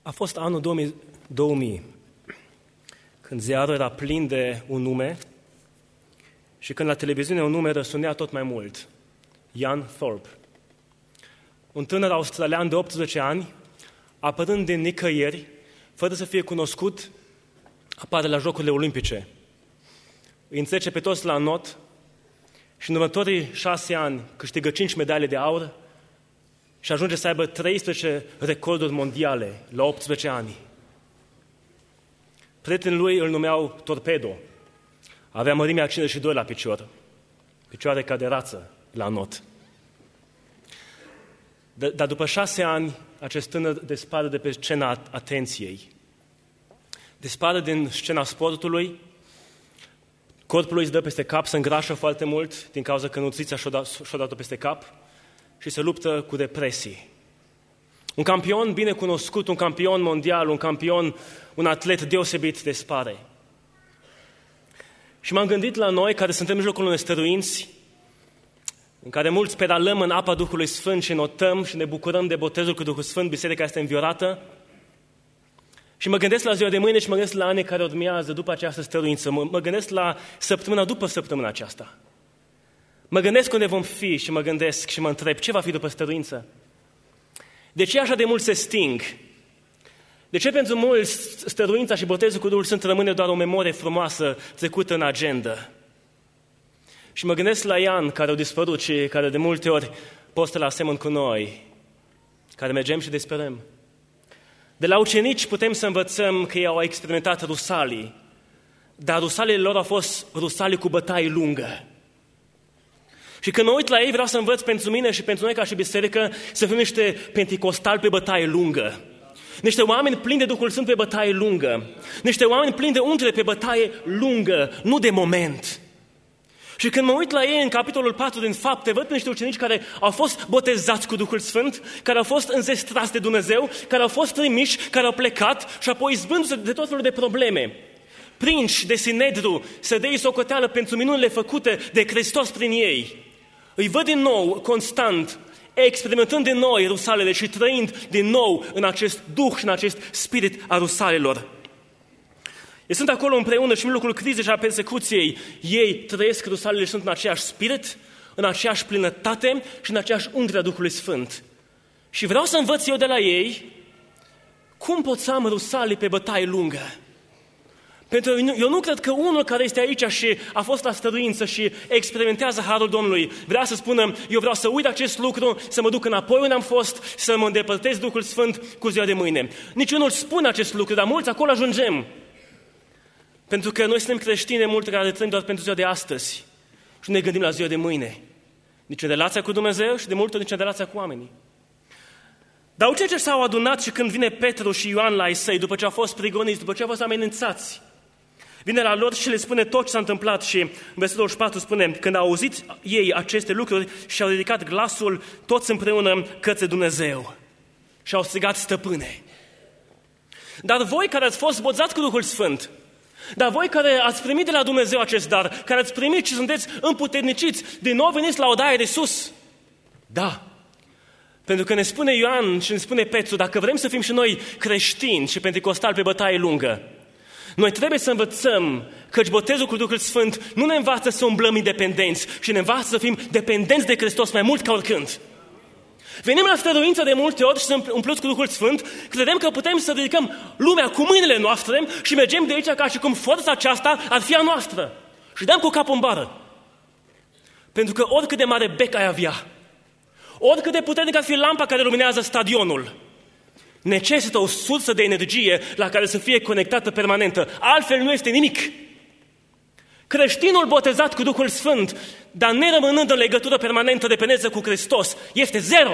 A fost anul 2000, când ziarul era plin de un nume și când la televiziune un nume răsunea tot mai mult. Ian Thorpe. Un tânăr australian de 18 ani, apărând din nicăieri, fără să fie cunoscut, apare la Jocurile Olimpice. Îi înțelege pe toți la not și în următorii 6 ani câștigă 5 medalii de aur și ajunge să aibă 13 recorduri mondiale la 18 ani. Prietenii lui îl numeau Torpedo. Avea mărimea 52 la picior. Picioare ca de rață la not. Dar după 6 ani, acest tânăr dispare de pe scena atenției. Dispare din scena sportului, corpul lui îți dă peste cap, se îngrașă foarte mult din cauza că nutriția și-o dat peste cap și se luptă cu depresii. Un campion bine cunoscut, un campion mondial, un atlet deosebit dispare. Și m-am gândit la noi care suntem în jocul unei stăruinți, în care mulți pedalăm în apa Duhului Sfânt și notăm și ne bucurăm de botezul cu Duhul Sfânt, biserica este înviorată. Și mă gândesc la ziua de mâine și mă gândesc la anii care urmează după această stăruință. Mă gândesc la săptămâna după săptămâna aceasta. Mă gândesc unde vom fi și mă gândesc și mă întreb ce va fi după stăruință. De ce așa de mult se sting? De ce pentru mulți stăruința și botezul cu Duhul Sfânt rămâne doar o memorie frumoasă trecută în agenda? Și mă gândesc la Ian, care au dispărut și care de multe ori postă la asemăn cu noi, care mergem și desperăm. De la ucenici putem să învățăm că ei au experimentat rusalii, dar rusalile lor au fost rusalii cu bătaie lungă. Și când mă uit la ei, vreau să învăț pentru mine și pentru noi ca și biserică să fim niște penticostali pe bătaie lungă. Niște oameni plini de Duhul Sfânt pe bătaie lungă. Niște oameni plini de ungere pe bătaie lungă, nu de moment. Și când mă uit la ei în capitolul 4 din Fapte, văd pe niște ucenici care au fost botezați cu Duhul Sfânt, care au fost înzestrați de Dumnezeu, care au fost trimiși, care au plecat și apoi izbându-se de tot felul de probleme. Prinși de Sinedru, să dea socoteală pentru minunile făcute de Hristos prin ei. Îi văd din nou, constant, experimentând din nou rusalele și trăind din nou în acest duh și în acest spirit a rusalelor. Ei sunt acolo împreună și în locul crizei și a persecuției. Ei trăiesc rusalele și sunt în aceeași spirit, în aceeași plinătate și în aceeași ungere a Duhului Sfânt. Și vreau să învăț eu de la ei cum pot să am rusalii pe bătaie lungă. Pentru că eu nu cred că unul care este aici și a fost la stăruință și experimentează harul Domnului vrea să spună, eu vreau să uit acest lucru, să mă duc înapoi unde am fost, să mă îndepărtez Duhul Sfânt cu ziua de mâine. Niciunul spune acest lucru, dar mulți acolo ajungem. Pentru că noi suntem creștini de multe care trăim doar pentru ziua de astăzi și nu ne gândim la ziua de mâine. Nici în relația cu Dumnezeu și de multe ori nici în relația cu oamenii. Dar ucenicii s-au adunat și când vine Petru și Ioan la ei săi, după ce au fost prigoniți, după ce au fost amenințați, vine la lor și le spune tot ce s-a întâmplat și în versetul 24 spune, când au auzit ei aceste lucruri și au ridicat glasul toți împreună către Dumnezeu și au strigat, Stăpâne. Dar voi care ați fost botezați cu Duhul Sfânt, dar voi care ați primit de la Dumnezeu acest dar, care ați primit și sunteți împuterniciți, din nou veniți la odaia de sus? Da. Pentru că ne spune Ioan și ne spune Petru, dacă vrem să fim și noi creștini și penticostali pe bătaie lungă, noi trebuie să învățăm căci botezul cu Duhul Sfânt nu ne învață să umblăm independenți, ci ne învață să fim dependenți de Hristos mai mult ca oricând. Venim la stăruință de multe ori și să umpluți cu Duhul Sfânt, credem că putem să ridicăm lumea cu mâinile noastre și mergem de aici ca și cum forța aceasta ar fi a noastră. Și dăm cu capul în bară. Pentru că oricât de mare bec ai avea, oricât de puternic ar fi lampa care luminează stadionul, necesită o sursă de energie la care să fie conectată permanentă. Altfel nu este nimic. Creștinul botezat cu Duhul Sfânt, dar nerămânând în legătură permanentă dependență cu Hristos, este zero.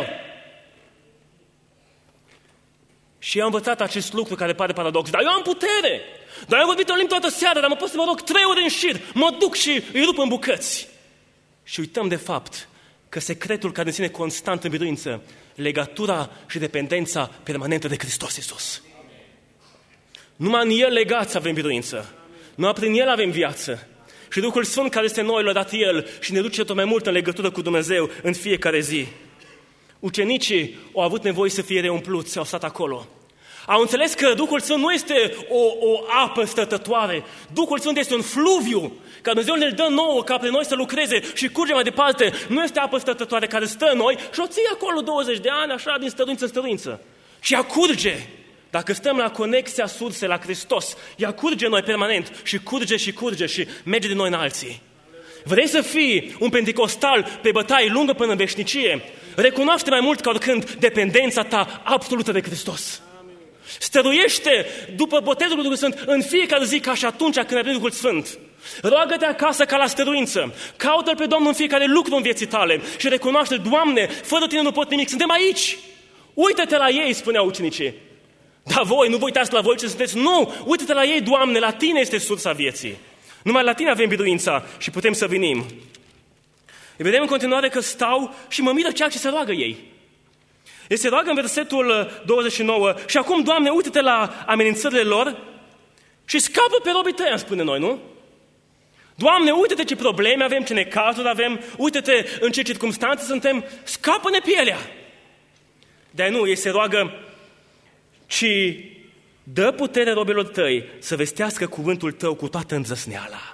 Și eu am învățat acest lucru care pare paradox. Dar eu am putere. Dar eu am vorbit în limbi toată seara, dar mă pot să mă rog 3 ore în șir. Mă duc și îi rup în bucăți. Și uităm de fapt că secretul care ne ține constant în biruință, legătura și dependența permanentă de Hristos Iisus. Numai în El legați avem biruință. Numai prin El avem viață. Și Duhul Sfânt care este noi l-a dat El și ne duce tot mai mult în legătură cu Dumnezeu în fiecare zi. Ucenicii au avut nevoie să fie reumpluți, au stat acolo. Au înțeles că Duhul Sfânt nu este o apă stătătoare. Duhul Sfânt este un fluviu, că Dumnezeu ne dă nouă ca pe noi să lucreze și curge mai departe. Nu este apă stătătoare care stă în noi și o ții acolo 20 de ani, așa, din stăruință în stăruință. Și ea curge. Dacă stăm la conexia surse la Hristos, ea curge în noi permanent și curge și merge din noi în alții. Vrei să fii un penticostal pe bătaie lungă până în veșnicie? Recunoaște mai mult ca oricând dependența ta absolută de Hristos. Stăruiește după botezul Duhului Sfânt în fiecare zi ca și atunci când ai primit Duhul Sfânt. Roagă-te acasă ca la stăruință. Caută-L pe Domnul în fiecare lucru în vieții tale și recunoaște, Doamne, fără Tine nu pot nimic, suntem aici. Uită-te la ei, spuneau ucenicii. Dar voi, nu vă uitați la voi ce sunteți. Nu, uită-te la ei, Doamne, la Tine este sursa vieții. Numai la Tine avem biruința și putem să venim. Îi vedem în continuare că stau și mă miră ceea ce se roagă ei. Ei se roagă în versetul 29 și acum, Doamne, uită-te la amenințările lor și scapă pe robii Tăi, am spune noi, nu? Doamne, uită-te ce probleme avem, ce necazuri avem, uită-te în ce circunstanțe suntem, scapă-ne pielea. Dar nu, ei se roagă, ci dă putere robilor Tăi să vestească cuvântul Tău cu toată îndrăzneala.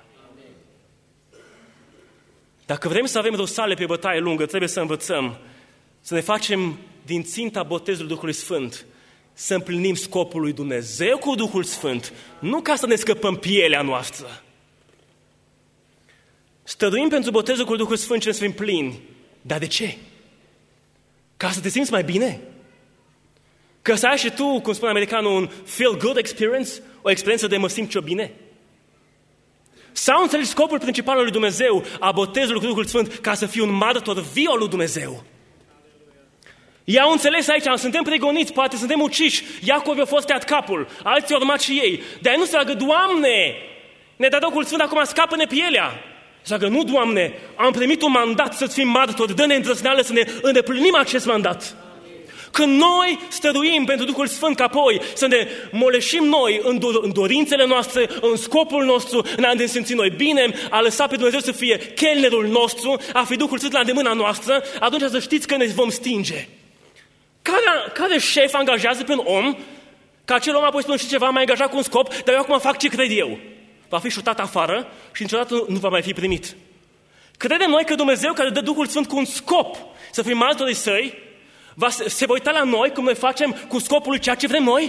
Dacă vrem să avem rosale pe bătaie lungă, trebuie să învățăm să ne facem din ținta botezului Duhului Sfânt, să împlinim scopul lui Dumnezeu cu Duhul Sfânt, nu ca să ne scăpăm pielea noastră. Stăruim pentru botezul cu Duhul Sfânt și să fim plini. Dar de ce? Ca să te simți mai bine? Ca să ai și tu, cum spune americanul, un feel-good experience, o experiență de mă simt ce bine? Sau înțelegi scopul principal al lui Dumnezeu, a botezului cu Duhul Sfânt, ca să fii un martor viu al lui Dumnezeu? Ei au înțeles aici, suntem pregoniți, poate suntem uciși, Iacov a fost tăiat capul, alții au urmat și ei. Dar nu se roagă, Doamne, ne dă Duhul Sfânt, acum scapă-ne pielea. Se roagă, nu, Doamne, am primit un mandat să fim martori, dă-ne îndrăzneală să ne îndeplinim acest mandat. Când noi stăruim pentru Duhul Sfânt, ca apoi să ne moleșim noi în dorințele noastre, în scopul nostru, în a ne simți noi bine, a lăsa pe Dumnezeu să fie chelnerul nostru, a fi Duhul Sfânt la îndemâna noastră, atunci să știți că ne vom stinge. Care șef angajează pe un om, ca acel om apoi spune, și ceva, m-a angajat cu un scop, dar eu acum fac ce cred eu. Va fi șutat afară și niciodată nu va mai fi primit. Credem noi că Dumnezeu, care dă Duhul Sfânt cu un scop, să fim martorii Săi, se va uita la noi cum noi facem cu scopul lui ceea ce vrem noi?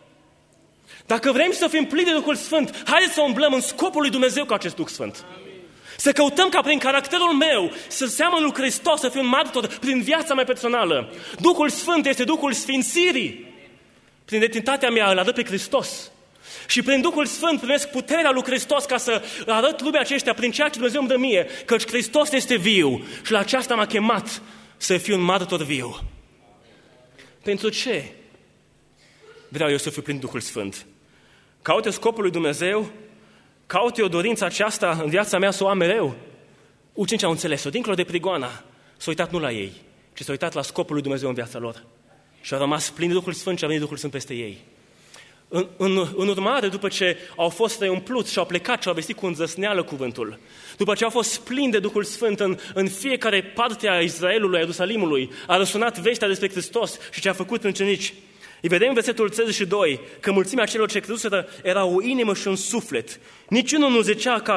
Dacă vrem să fim plini de Duhul Sfânt, haideți să umblăm în scopul lui Dumnezeu cu acest Duh Sfânt. Să căutăm ca prin caracterul meu să seamăn lui Hristos, să fiu un martor prin viața mea personală. Duhul Sfânt este Duhul sfințirii. Prin identitatea mea îl arăt pe Hristos. Și prin Duhul Sfânt primesc puterea lui Hristos ca să arăt lumea aceștia prin ceea ce Dumnezeu îmi dă mie, căci Hristos este viu și la aceasta m-a chemat să fiu un martor viu. Pentru ce vreau eu să fiu plin Duhul Sfânt? Caut scopul lui Dumnezeu? Caut o dorință aceasta în viața mea să o am mereu? Ucenicii au înțeles-o, dincolo de prigoana, s-au uitat nu la ei, ci s-au uitat la scopul lui Dumnezeu în viața lor. Și au rămas plini de Duhul Sfânt și a venit Duhul Sfânt peste ei. În urmare, după ce au fost reiumpluți și au plecat și au vestit cu îndrăzneală cuvântul, după ce au fost plini de Duhul Sfânt în fiecare parte a Israelului, a Ierusalimului, a răsunat vestea despre Hristos și ce a făcut prin ucenici. Îi vedem în versetul 32 că mulțimea celor ce creduseră era o inimă și un suflet. Niciunul nu zicea că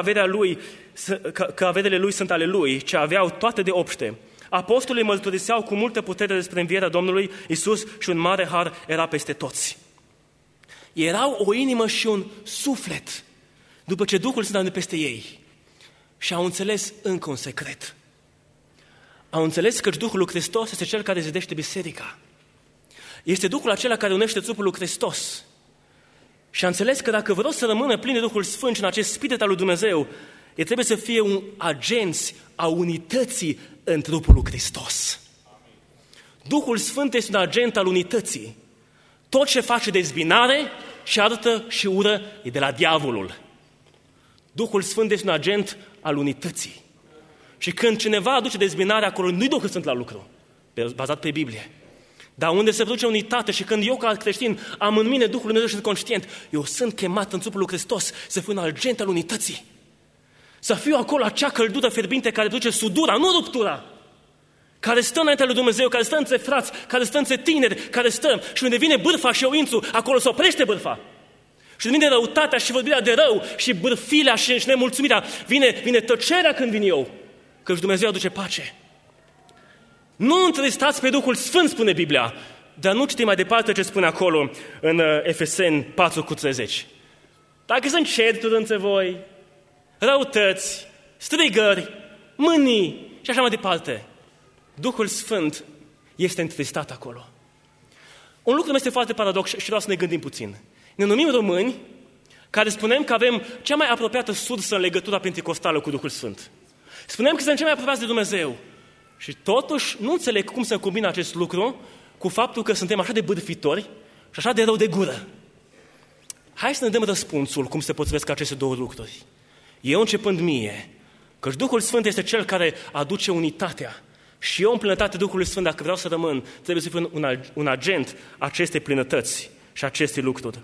averile lui sunt ale lui, ci aveau toate de obște. Apostolii mărturiseau cu multă putere despre învierea Domnului Iisus și un mare har era peste toți. Erau o inimă și un suflet după ce Duhul Sfânt a venit peste ei și au înțeles încă un secret. Au înțeles că Duhul lui Hristos este Cel care zidește biserica. Este Duhul acela care unește trupul lui Hristos. Și a înțeles că dacă vreau să rămână plin de Duhul Sfânt și în acest spirit al lui Dumnezeu, el trebuie să fie un agent a unității în trupul lui Hristos. Duhul Sfânt este un agent al unității. Tot ce face dezbinare și arătă și ură e de la diavolul. Duhul Sfânt este un agent al unității. Și când cineva aduce dezbinare acolo, nu-i Duhul Sfânt la lucru, bazat pe Biblie. Dar unde se produce unitate și când eu ca creștin am în mine Duhul Lui Dumnezeu și sunt conștient, eu sunt chemat în trupul lui Hristos să fiu un agent al unității. Să fiu acolo acea căldură fierbinte care duce sudura, nu ruptura. care stă înaintea lui Dumnezeu, care stă între frați, care stă între tineri, care stă și unde vine bârfa și oințul, acolo se oprește bârfa. Și vine răutatea și vorbirea de rău și bârfirea și nemulțumirea. Vine tăcerea când vin eu, căci Dumnezeu aduce pace. Nu întristați pe Duhul Sfânt, spune Biblia, dar nu citim mai departe ce spune acolo în Efeseni 4:30. Dacă sunt certuri între voi, răutăți, strigări, mânii și așa mai departe, Duhul Sfânt este întristat acolo. Un lucru este foarte paradox și vreau să ne gândim puțin. Ne numim români care spunem că avem cea mai apropiată sursă în legătura pentecostală cu Duhul Sfânt. Spunem că suntem cei mai apropiați de Dumnezeu. Și totuși nu înțeleg cum se combină acest lucru cu faptul că suntem așa de bârfitori și așa de rău de gură. Hai să ne dăm răspunsul cum se potrivesc aceste două lucruri. Eu începând mie, căci Duhul Sfânt este Cel care aduce unitatea. Și eu în plinătate Duhului Sfânt, dacă vreau să rămân, trebuie să fiu un agent acestei plinătăți și acestei lucruri.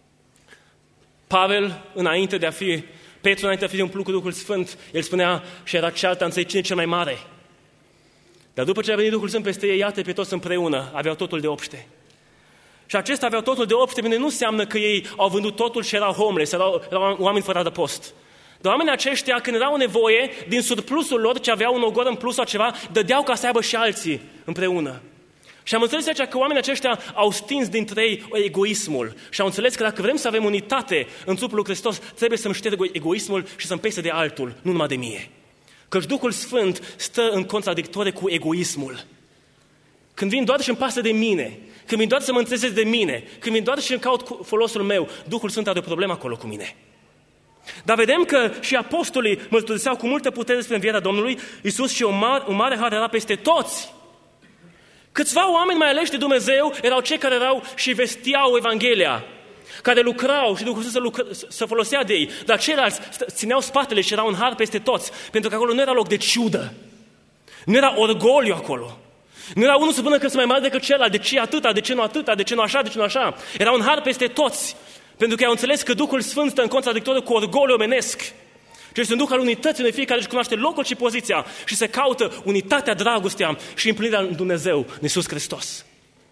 Petru, înainte de a fi umplut cu Duhul Sfânt, el spunea și era cearta între ei cine cel mai mare. Dar după ce a venit Duhul Sfânt peste ei, iată pe toți împreună, aveau totul de obște. Și acesta aveau totul de obște, bine, nu înseamnă că ei au vândut totul și erau homeless, erau oameni fără adăpost. Dar oamenii aceștia, când erau nevoie, din surplusul lor, ce aveau un ogor în plus sau ceva, dădeau ca să aibă și alții împreună. Și am înțeles aici că oamenii aceștia au stins dintre ei egoismul și au înțeles că dacă vrem să avem unitate în trupul lui Hristos, trebuie să-mi șterg egoismul și să-mi pese de altul, nu numai de mie. Căci Duhul Sfânt stă în contradictorie cu egoismul. Când vin doar și îmi pasă de mine, când vin doar să mă înțeles de mine, când vin doar și îmi caut folosul meu, Duhul Sfânt are o problemă acolo cu mine. Dar vedem că și apostolii mărturiseau cu multă putere despre învierea Domnului Iisus și un mare har era peste toți. Câțiva oameni mai aleși de Dumnezeu erau cei care erau și vestiau Evanghelia, care lucrau și Duhul Sfânt să folosea de ei, dar ceilalți țineau spatele și erau un har peste toți, pentru că acolo nu era loc de ciudă, nu era orgoliu acolo, nu era unul să spună că sunt mai mare decât celălalt, de ce atâta, de ce nu atâta, de ce nu așa, de ce nu așa, era un har peste toți, pentru că au înțeles că Duhul Sfânt stă în contradictoriu cu orgoliu omenesc. Și este un Duh al unității unde fiecare își cunoaște locul și poziția și se caută unitatea, dragostea și împlinirea în Dumnezeu, în Iisus Hristos.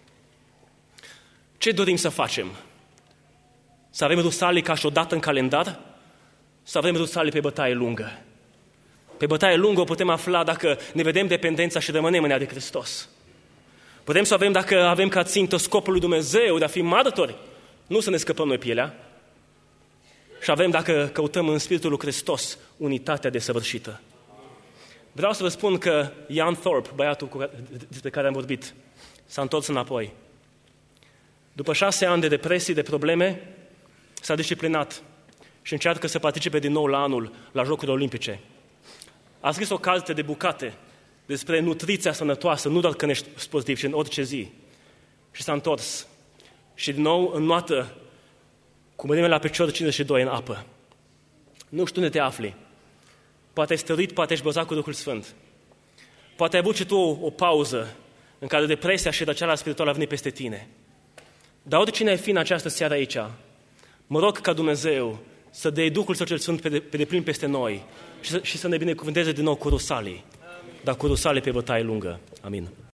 Ce dorim să facem? Să avem Rusalii ca și o dată în calendar? Să avem Rusalii pe bătaie lungă? Pe bătaie lungă o putem afla dacă ne vedem dependența și rămânem în ea de Hristos. Putem să avem dacă avem ca țintă scopul lui Dumnezeu de a fi martori, nu să ne scăpăm noi pielea. Și avem dacă căutăm în Spiritul lui Hristos unitatea desăvârșită. Vreau să vă spun că Ian Thorpe, băiatul despre care am vorbit, s-a întors înapoi. După 6 ani de depresii, de probleme, s-a disciplinat și încearcă să participe din nou la anul la Jocurile Olimpice. A scris o carte de bucate despre nutriția sănătoasă, nu doar când ești sportiv, ci în orice zi. Și s-a întors. Și din nou înnoată cu mărimea la picior 52 în apă. Nu știu unde te afli. Poate ai stăruit, poate ești băzat cu Duhul Sfânt. Poate ai avut și tu o pauză în care depresia și răceala spirituală a venit peste tine. Dar oricine ai fi în această seară aici, mă rog ca Dumnezeu să dea Duhul Său cel Sfânt pe deplin peste noi și să ne binecuvânteze din nou cu Rusalii, dar cu Rusalii pe bătaie lungă. Amin.